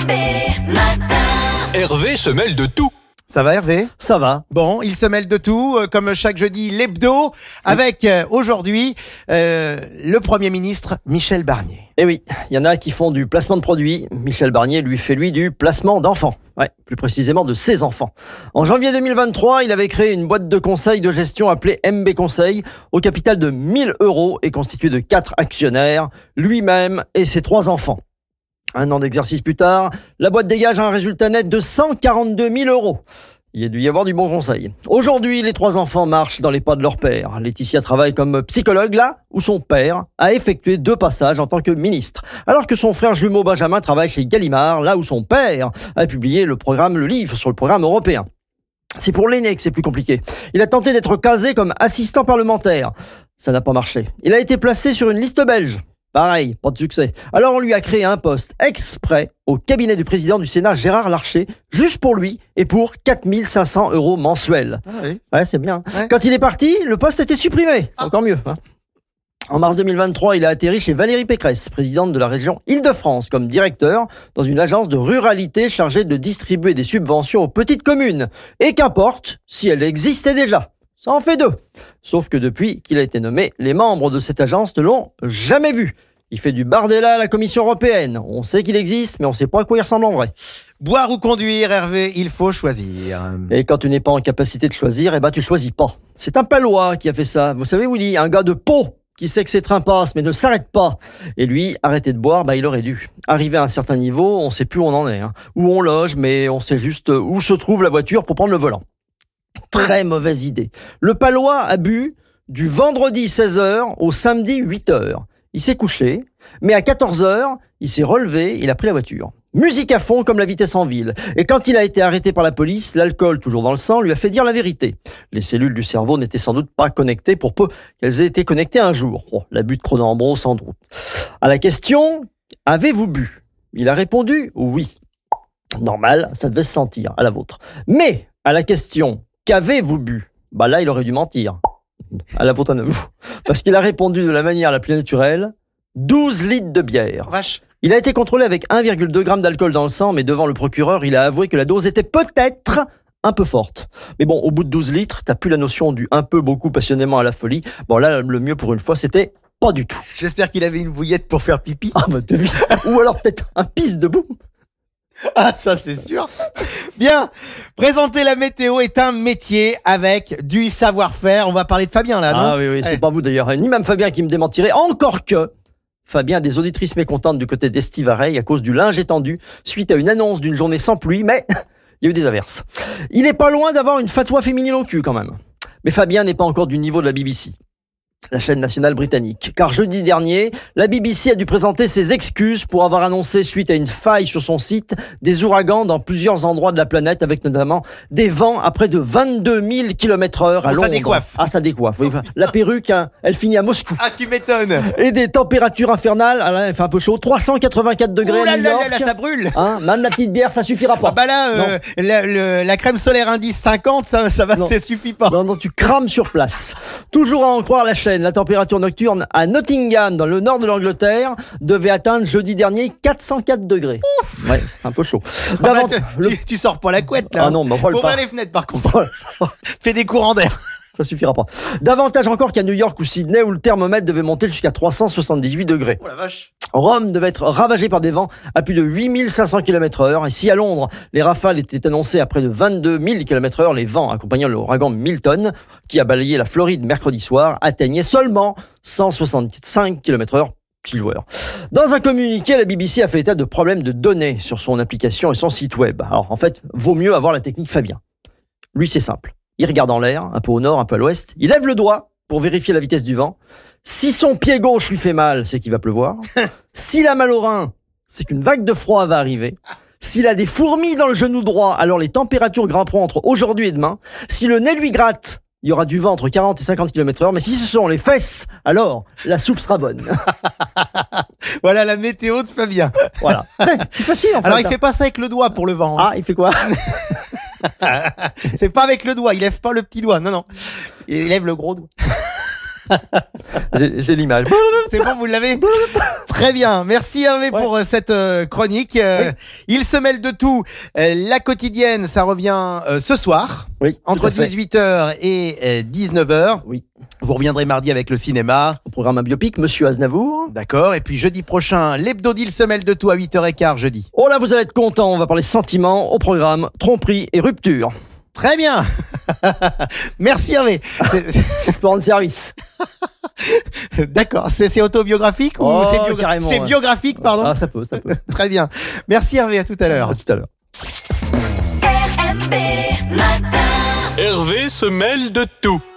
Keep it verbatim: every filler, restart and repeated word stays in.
R B Matin. Hervé se mêle de tout. Ça va Hervé ? Ça va. Bon, il se mêle de tout, euh, comme chaque jeudi, l'hebdo, avec euh, aujourd'hui euh, le Premier ministre Michel Barnier. Eh oui, il y en a qui font du placement de produits. Michel Barnier lui fait lui du placement d'enfants. Ouais, plus précisément de ses enfants. En janvier deux mille vingt-trois, il avait créé une boîte de conseil de gestion appelée M B Conseil, au capital de mille euros et constituée de quatre actionnaires, lui-même et ses trois enfants. Un an d'exercice plus tard, la boîte dégage un résultat net de cent quarante-deux mille euros. Il y a dû y avoir du bon conseil. Aujourd'hui, les trois enfants marchent dans les pas de leur père. Laetitia travaille comme psychologue là où son père a effectué deux passages en tant que ministre. Alors que son frère jumeau Benjamin travaille chez Gallimard, là où son père a publié le programme, le livre sur le programme européen. C'est pour l'aîné que c'est plus compliqué. Il a tenté d'être casé comme assistant parlementaire. Ça n'a pas marché. Il a été placé sur une liste belge. Pareil, pas de succès. Alors on lui a créé un poste exprès au cabinet du président du Sénat, Gérard Larcher, juste pour lui et pour quatre mille cinq cents euros mensuels. Ah oui. Ouais, c'est bien. Ouais. Quand il est parti, le poste était supprimé. C'est Ah. encore mieux. Hein. En mars deux mille vingt-trois, il a atterri chez Valérie Pécresse, présidente de la région Île-de-France, comme directeur dans une agence de ruralité chargée de distribuer des subventions aux petites communes. Et qu'importe si elle existait déjà. Ça en fait deux. Sauf que depuis qu'il a été nommé, les membres de cette agence ne l'ont jamais vu. Il fait du bardella à la Commission européenne. On sait qu'il existe, mais on ne sait pas à quoi il ressemble en vrai. Boire ou conduire, Hervé, il faut choisir. Et quand tu n'es pas en capacité de choisir, eh ben tu choisis pas. C'est un Palois qui a fait ça. Vous savez, Willy, un gars de Pau qui sait que ses trains passent, mais ne s'arrête pas. Et lui, arrêter de boire, bah, il aurait dû. Arrivé à un certain niveau, on ne sait plus où on en est. Hein. Où on loge, mais on sait juste où se trouve la voiture pour prendre le volant. Très mauvaise idée. Le Palois a bu du vendredi seize heures au samedi huit heures. Il s'est couché, mais à quatorze heures, il s'est relevé, il a pris la voiture. Musique à fond comme la vitesse en ville. Et quand il a été arrêté par la police, l'alcool toujours dans le sang lui a fait dire la vérité. Les cellules du cerveau n'étaient sans doute pas connectées pour peu qu'elles aient été connectées un jour. Oh, l'abus de Cronenbro sans doute. À la question « Avez-vous bu ?» Il a répondu « Oui ». Normal, ça devait se sentir, à la vôtre. Mais à la question « Qu'avez-vous bu ?» Bah là, il aurait dû mentir. À la vôtre à vous. Parce qu'il a répondu de la manière la plus naturelle, douze litres de bière. Vache. Il a été contrôlé avec un virgule deux grammes d'alcool dans le sang, mais devant le procureur, il a avoué que la dose était peut-être un peu forte. Mais bon, au bout de douze litres, t'as plus la notion du un peu, beaucoup, passionnément à la folie. Bon là, le mieux pour une fois, c'était pas du tout. J'espère qu'il avait une bouillette pour faire pipi. Ah bah t'as vu. Ou alors peut-être un pisse debout. Ah, ça c'est sûr. Bien, présenter la météo est un métier avec du savoir-faire. On va parler de Fabien là, non ? Ah oui, oui, c'est Ouais. pas vous d'ailleurs. Ni même Fabien qui me démentirait. Encore que Fabien a des auditrices mécontentes du côté d'Esteve Vareille à cause du linge étendu suite à une annonce d'une journée sans pluie, mais il y a eu des averses. Il est pas loin d'avoir une fatwa féminine au cul quand même. Mais Fabien n'est pas encore du niveau de la B B C. La chaîne nationale britannique. Car jeudi dernier, la B B C a dû présenter ses excuses pour avoir annoncé, suite à une faille sur son site, des ouragans dans plusieurs endroits de la planète, avec notamment des vents à près de vingt-deux mille kilomètres heure à Oh, ça Londres. décoiffe. Ah, ça décoiffe. Oui. La perruque, hein, elle finit à Moscou. Ah, tu m'étonnes. Et des températures infernales, ah là, il fait un peu chaud, trois cent quatre-vingt-quatre degrés Oh là à New là York. là là, ça brûle. Hein, même la petite bière, ça suffira pas. Ah bah là, euh, la, le- la crème solaire indice cinquante, ça, ça va, Non. ça suffit pas. Non, non, tu crames sur place. Toujours à en croire la chaîne, la température nocturne à Nottingham, dans le nord de l'Angleterre, devait atteindre jeudi dernier quatre cent quatre degrés. Ouais, c'est un peu chaud. Ah bah, Davant- tu, le- tu- tu sors pas la couette là. Ah non, mais Faut roule ouvrir pas. les fenêtres par contre. Fais des courants d'air. Ça suffira pas. Davantage encore qu'à New York ou Sydney, où le thermomètre devait monter jusqu'à trois cent soixante-dix-huit degrés. Oh la vache. Rome devait être ravagée par des vents à plus de huit mille cinq cents kilomètres heure. Et si à Londres, les rafales étaient annoncées à près de vingt-deux mille kilomètres heure, les vents accompagnant l'ouragan Milton, qui a balayé la Floride mercredi soir, atteignaient seulement cent soixante-cinq kilomètres heure. Petit joueur. Dans un communiqué, la B B C a fait état de problèmes de données sur son application et son site web. Alors en fait, vaut mieux avoir la technique Fabien. Lui, c'est simple. Il regarde en l'air, un peu au nord, un peu à l'ouest. Il lève le doigt pour vérifier la vitesse du vent. Si son pied gauche lui fait mal, c'est qu'il va pleuvoir. S'il a mal au rein, c'est qu'une vague de froid va arriver. S'il a des fourmis dans le genou droit, alors les températures grimperont entre aujourd'hui et demain. Si le nez lui gratte, il y aura du vent entre quarante et cinquante kilomètres heure. Mais si ce sont les fesses, alors la soupe sera bonne. Voilà la météo de Fabien. Voilà. C'est facile en fait. Alors il fait pas ça avec le doigt pour le vent. hein. Ah, il fait quoi? C'est pas avec le doigt, il lève pas le petit doigt. Non, non. Il lève le gros doigt. J'ai, j'ai l'image. C'est bon, vous l'avez? Très bien. Merci Hervé Ouais. pour euh, cette euh, chronique. Euh, Oui. Il se mêle de tout. Euh, la quotidienne, ça revient euh, ce soir, Oui, entre tout à fait. dix-huit heures et euh, dix-neuf heures. Oui. Vous reviendrez mardi avec le cinéma. Au programme un biopic, Monsieur Aznavour. D'accord. Et puis jeudi prochain, l'hebdo d'Il se mêle de tout à huit heures quinze jeudi. Oh là, vous allez être content. On va parler sentiments au programme, tromperie et rupture. Très bien. Merci Hervé. Je peux rendre service. D'accord. C'est, c'est autobiographique ou Oh, c'est, biogra- carrément, c'est ouais. biographique, pardon? Ah, ça peut, ça peut. Très bien. Merci Hervé, à tout à l'heure. À tout à l'heure. R M B Matin. Hervé se mêle de tout.